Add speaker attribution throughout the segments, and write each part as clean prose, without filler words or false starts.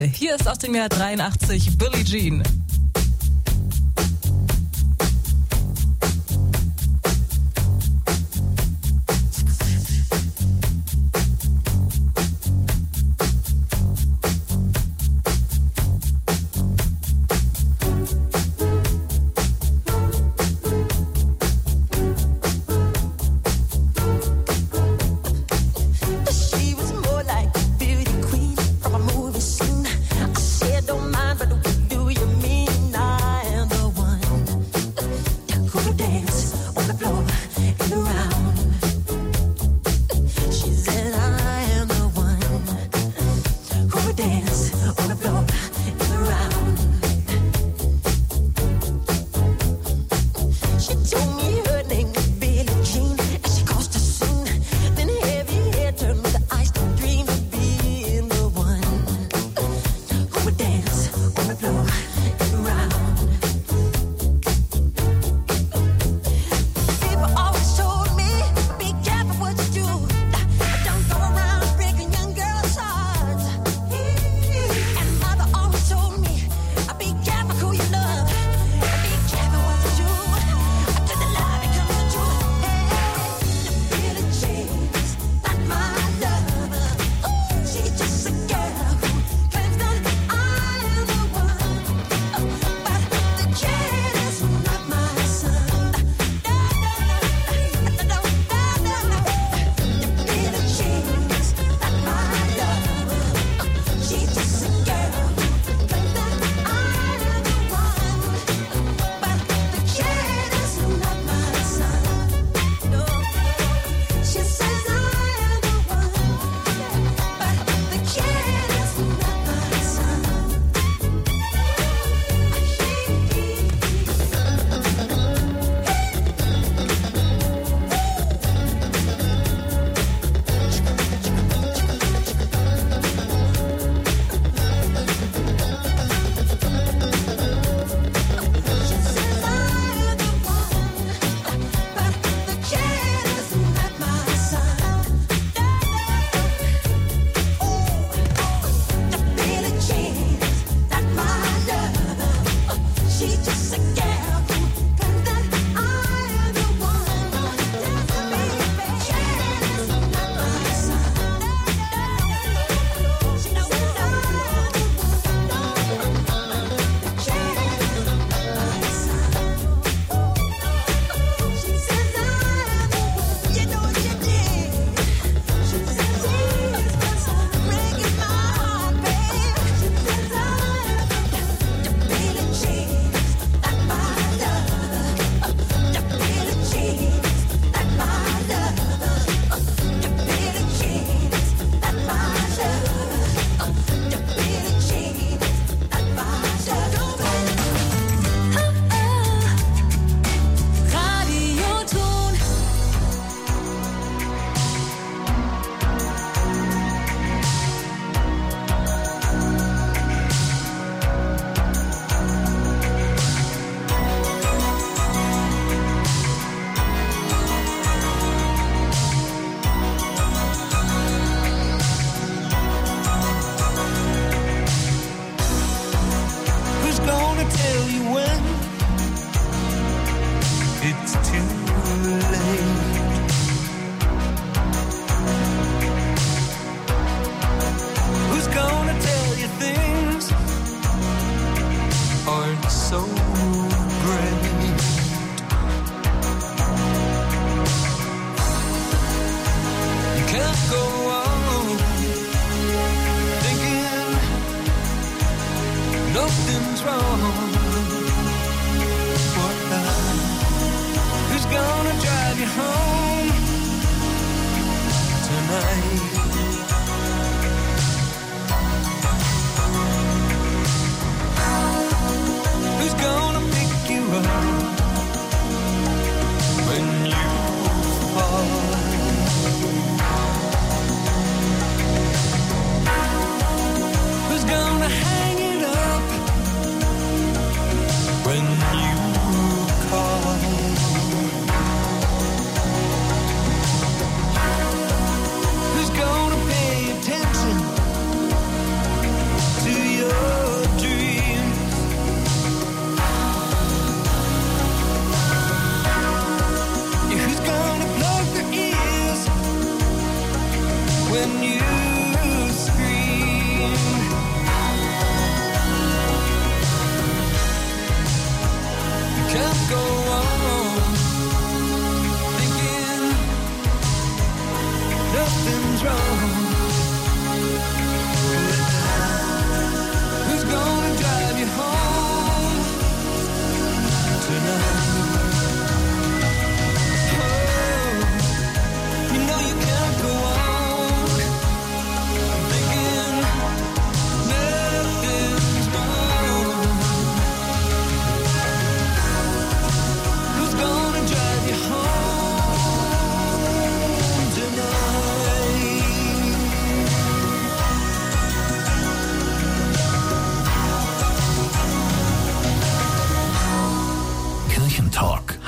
Speaker 1: Hier ist aus dem Jahr 83 Billie Jean.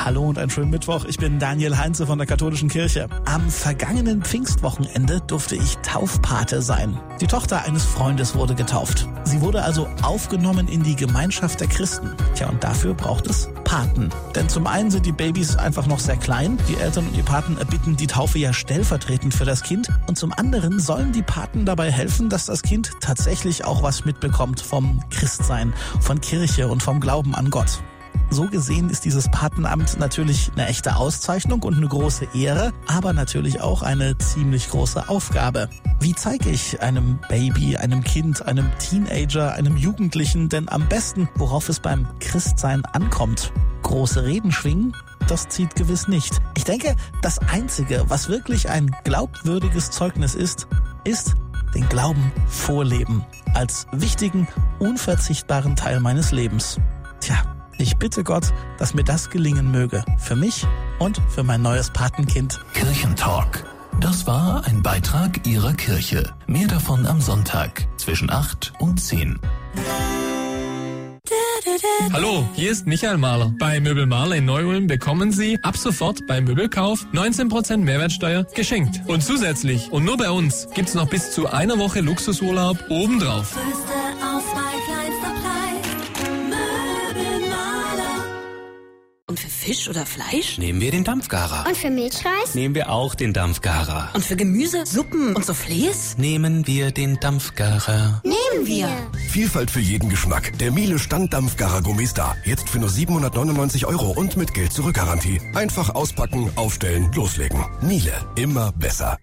Speaker 2: Hallo und einen schönen Mittwoch. Ich bin Daniel Heinze von der Katholischen Kirche. Am vergangenen Pfingstwochenende durfte ich Taufpate sein. Die Tochter eines Freundes wurde getauft. Sie wurde also aufgenommen in die Gemeinschaft der Christen. Tja, und dafür braucht es Paten. Denn zum einen sind die Babys einfach noch sehr klein. Die Eltern und die Paten erbitten die Taufe ja stellvertretend für das Kind. Und zum anderen sollen die Paten dabei helfen, dass das Kind tatsächlich auch was mitbekommt vom Christsein, von Kirche und vom Glauben an Gott. So gesehen ist dieses Patenamt natürlich eine echte Auszeichnung und eine große Ehre, aber natürlich auch eine ziemlich große Aufgabe. Wie zeige ich einem Baby, einem Kind, einem Teenager, einem Jugendlichen denn am besten, worauf es beim Christsein ankommt? Große Reden schwingen? Das zieht gewiss nicht. Ich denke, das Einzige, was wirklich ein glaubwürdiges Zeugnis ist den Glauben vorleben. Als wichtigen, unverzichtbaren Teil meines Lebens. Tja, ich bitte Gott, dass mir das gelingen möge. Für mich und für mein neues Patenkind.
Speaker 3: Kirchentalk. Das war ein Beitrag Ihrer Kirche. Mehr davon am Sonntag zwischen 8 und 10.
Speaker 4: Hallo, hier ist Michael Mahler. Bei Möbel Mahler in Neu-Ulm bekommen Sie ab sofort beim Möbelkauf 19% Mehrwertsteuer geschenkt. Und zusätzlich und nur bei uns gibt's noch bis zu einer Woche Luxusurlaub obendrauf.
Speaker 5: Und für Fisch oder Fleisch?
Speaker 6: Nehmen wir den Dampfgarer.
Speaker 7: Und für Milchreis?
Speaker 6: Nehmen wir auch den Dampfgarer.
Speaker 5: Und für Gemüse, Suppen und Soufflés?
Speaker 6: Nehmen wir den Dampfgarer.
Speaker 7: Nehmen wir.
Speaker 8: Vielfalt für jeden Geschmack. Der Miele Standdampfgarer Gummi ist da. Jetzt für nur 799 € und mit Geld-Zurück-Garantie. Einfach auspacken, aufstellen, loslegen. Miele, immer besser.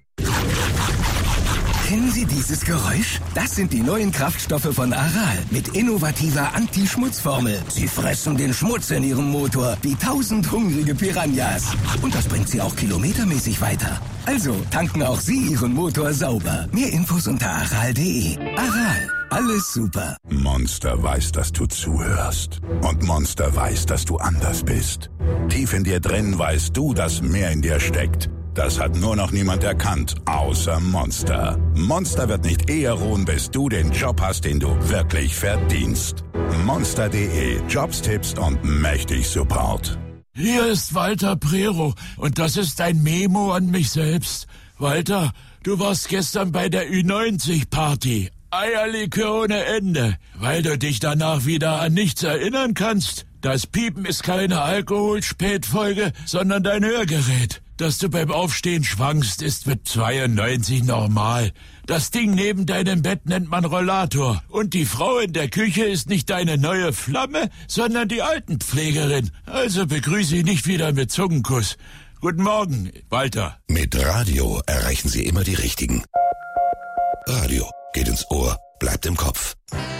Speaker 9: Kennen Sie dieses Geräusch? Das sind die neuen Kraftstoffe von Aral mit innovativer Anti-Schmutz-Formel. Sie fressen den Schmutz in Ihrem Motor wie 1000 hungrige Piranhas. Und das bringt Sie auch kilometermäßig weiter. Also tanken auch Sie Ihren Motor sauber. Mehr Infos unter aral.de. Aral, alles super.
Speaker 10: Monster weiß, dass du zuhörst. Und Monster weiß, dass du anders bist. Tief in dir drin weißt du, dass mehr in dir steckt. Das hat nur noch niemand erkannt, außer Monster. Monster wird nicht eher ruhen, bis du den Job hast, den du wirklich verdienst. Monster.de. Jobs, Tipps und mächtig Support.
Speaker 11: Hier ist Walter Prero und das ist ein Memo an mich selbst. Walter, du warst gestern bei der Ü90-Party. Eierlikör ohne Ende, weil du dich danach wieder an nichts erinnern kannst. Das Piepen ist keine Alkoholspätfolge, sondern dein Hörgerät. Dass du beim Aufstehen schwankst, ist mit 92 normal. Das Ding neben deinem Bett nennt man Rollator. Und die Frau in der Küche ist nicht deine neue Flamme, sondern die Altenpflegerin. Also begrüße ich nicht wieder mit Zungenkuss. Guten Morgen, Walter.
Speaker 8: Mit Radio erreichen Sie immer die Richtigen. Radio geht ins Ohr, bleibt im Kopf.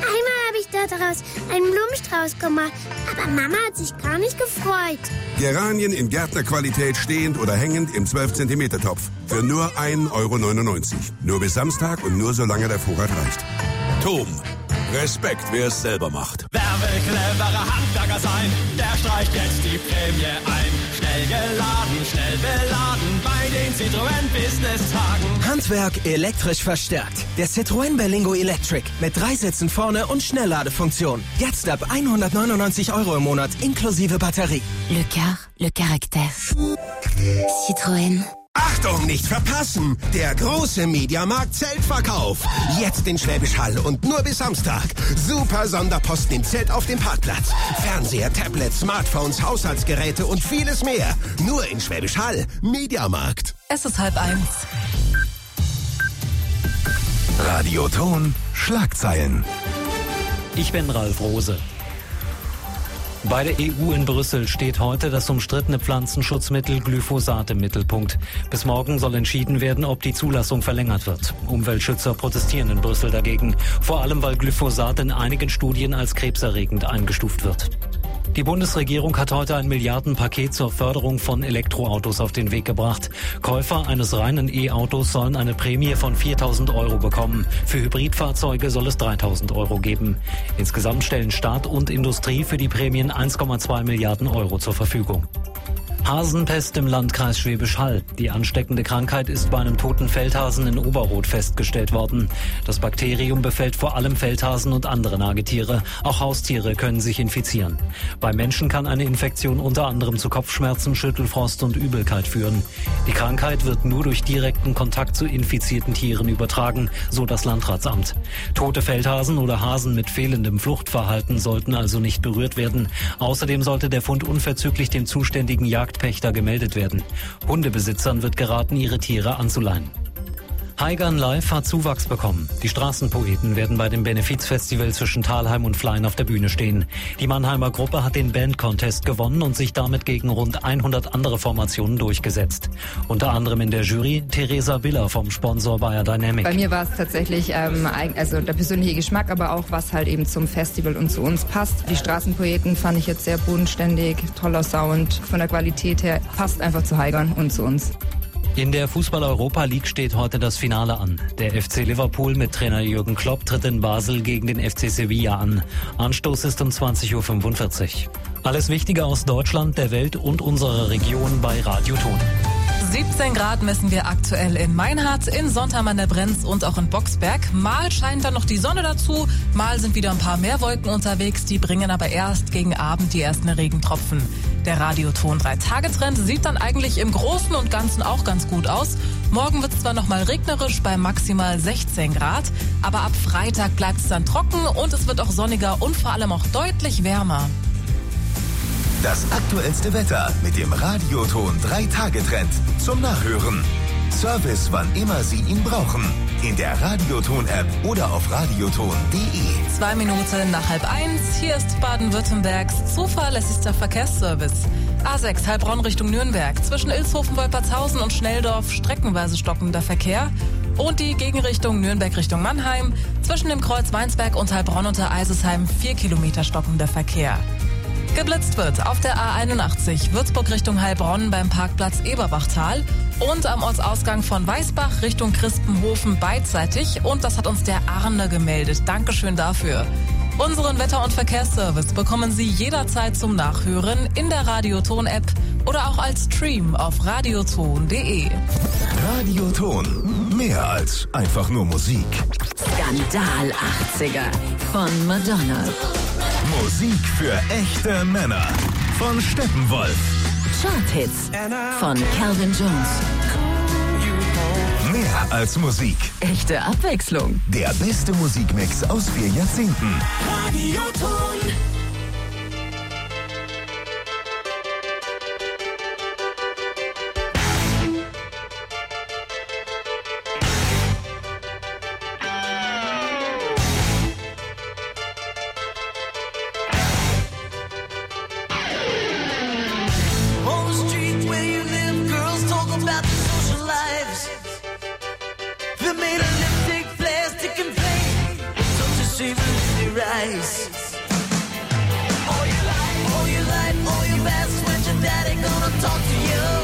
Speaker 7: Daraus einen Blumenstrauß gemacht, aber Mama hat sich gar nicht gefreut.
Speaker 8: Geranien in Gärtnerqualität stehend oder hängend im 12 cm Topf. Für nur 1,99 €. Nur bis Samstag und nur solange der Vorrat reicht. Tom. Respekt, wer es selber macht.
Speaker 12: Wer will cleverer Handwerker sein, der streicht jetzt die Prämie ein. Schnell geladen, schnell beladen bei den Citroën Business Tagen.
Speaker 13: Handwerk elektrisch verstärkt. Der Citroën Berlingo Electric mit 3 Sitzen vorne und Schnellladefunktion. Jetzt ab 199 € im Monat inklusive Batterie.
Speaker 14: Le car, le caractère. Citroën.
Speaker 15: Achtung, nicht verpassen! Der große Mediamarkt-Zeltverkauf. Jetzt in Schwäbisch Hall und nur bis Samstag. Super Sonderposten im Zelt auf dem Parkplatz. Fernseher, Tablets, Smartphones, Haushaltsgeräte und vieles mehr. Nur in Schwäbisch Hall. Mediamarkt.
Speaker 1: Es ist 12:30.
Speaker 3: Radioton Schlagzeilen.
Speaker 16: Ich bin Ralf Rose. Bei der EU in Brüssel steht heute das umstrittene Pflanzenschutzmittel Glyphosat im Mittelpunkt. Bis morgen soll entschieden werden, ob die Zulassung verlängert wird. Umweltschützer protestieren in Brüssel dagegen, vor allem weil Glyphosat in einigen Studien als krebserregend eingestuft wird. Die Bundesregierung hat heute ein Milliardenpaket zur Förderung von Elektroautos auf den Weg gebracht. Käufer eines reinen E-Autos sollen eine Prämie von 4.000 € bekommen. Für Hybridfahrzeuge soll es 3.000 € geben. Insgesamt stellen Staat und Industrie für die Prämien 1,2 Milliarden € zur Verfügung. Hasenpest im Landkreis Schwäbisch Hall. Die ansteckende Krankheit ist bei einem toten Feldhasen in Oberroth festgestellt worden. Das Bakterium befällt vor allem Feldhasen und andere Nagetiere. Auch Haustiere können sich infizieren. Bei Menschen kann eine Infektion unter anderem zu Kopfschmerzen, Schüttelfrost und Übelkeit führen. Die Krankheit wird nur durch direkten Kontakt zu infizierten Tieren übertragen, so das Landratsamt. Tote Feldhasen oder Hasen mit fehlendem Fluchtverhalten sollten also nicht berührt werden. Außerdem sollte der Fund unverzüglich dem zuständigen Jagdpächter gemeldet werden. Hundebesitzern wird geraten, ihre Tiere anzuleihen. Haigern Live hat Zuwachs bekommen. Die Straßenpoeten werden bei dem Benefizfestival zwischen Thalheim und Flein auf der Bühne stehen. Die Mannheimer Gruppe hat den Band-Contest gewonnen und sich damit gegen rund 100 andere Formationen durchgesetzt. Unter anderem in der Jury Theresa Biller vom Sponsor Bayer Dynamic.
Speaker 17: Bei mir war es tatsächlich also der persönliche Geschmack, aber auch was halt eben zum Festival und zu uns passt. Die Straßenpoeten fand ich jetzt sehr bodenständig, toller Sound, von der Qualität her passt einfach zu Haigern und zu uns.
Speaker 16: In der Fußball-Europa League steht heute das Finale an. Der FC Liverpool mit Trainer Jürgen Klopp tritt in Basel gegen den FC Sevilla an. Anstoß ist um 20:45 Uhr. Alles Wichtige aus Deutschland, der Welt und unserer Region bei Radio Ton.
Speaker 1: 17 Grad messen wir aktuell in Meinhardt, in Sontheim an der Brenz und auch in Boxberg. Mal scheint dann noch die Sonne dazu, mal sind wieder ein paar mehr Wolken unterwegs, die bringen aber erst gegen Abend die ersten Regentropfen. Der Radioton 3-Tage-Trend sieht dann eigentlich im Großen und Ganzen auch ganz gut aus. Morgen wird es zwar noch mal regnerisch bei maximal 16 Grad, aber ab Freitag bleibt es dann trocken und es wird auch sonniger und vor allem auch deutlich wärmer.
Speaker 18: Das aktuellste Wetter mit dem Radioton 3-Tage-Trend zum Nachhören. Service, wann immer Sie ihn brauchen. In der Radioton-App oder auf radioton.de.
Speaker 1: 2 Minuten nach 12:30. Hier ist Baden-Württembergs zuverlässigster Verkehrsservice. A6 Heilbronn Richtung Nürnberg. Zwischen Ilshofen, Wolpertshausen und Schnelldorf streckenweise stockender Verkehr. Und die Gegenrichtung Nürnberg Richtung Mannheim. Zwischen dem Kreuz Weinsberg und Heilbronn unter Eisesheim 4 Kilometer stockender Verkehr. Geblitzt wird auf der A81 Würzburg Richtung Heilbronn beim Parkplatz Eberbachtal und am Ortsausgang von Weißbach Richtung Krispenhofen beidseitig. Und das hat uns der Arne gemeldet. Dankeschön dafür. Unseren Wetter- und Verkehrsservice bekommen Sie jederzeit zum Nachhören in der Radioton-App oder auch als Stream auf radioton.de.
Speaker 18: Radioton. Mehr als einfach nur Musik.
Speaker 5: Skandal 80er von Madonna.
Speaker 18: Musik für echte Männer von Steppenwolf.
Speaker 5: Charthits von Calvin Jones.
Speaker 18: Mehr als Musik.
Speaker 5: Echte Abwechslung.
Speaker 18: Der beste Musikmix aus 4 Jahrzehnten.
Speaker 12: Radioton.
Speaker 19: All your life, all your best, when your daddy gonna talk to you.